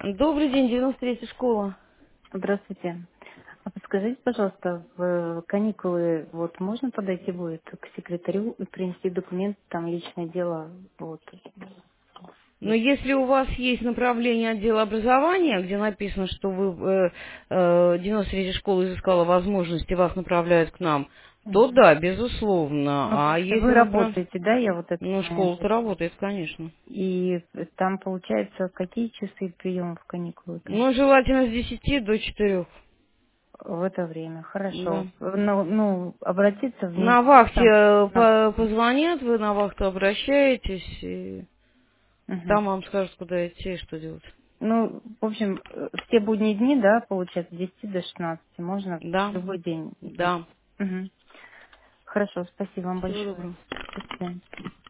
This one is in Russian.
Добрый день, 93-я школа. Здравствуйте. А подскажите, пожалуйста, в каникулы вот можно подойти будет к секретарю и принести документы, там личное дело, вот. Но если у вас есть направление отдела образования, где написано, что вы 93-я школа изыскала возможности, вас направляют к нам, то Мгм. да, безусловно. Ну, А просто вы если работаете, да, я вот этот Ну, момент школа-то хочу. работает, конечно. И там получается, какие часы приема в каникулы-то? Ну, желательно с 10 до 4. В это время. Да. Хорошо. Ну, обратиться в На НИИ, вахте там, позвонят, вы на вахту обращаетесь, и Мгм. там вам скажут, куда идти и что делать. Ну, в общем, все будние дни, да, получается, с 10 до 16. Можно в Да, любой день идти. да. Мгм. Хорошо, спасибо вам Всего большое. доброго. До свидания.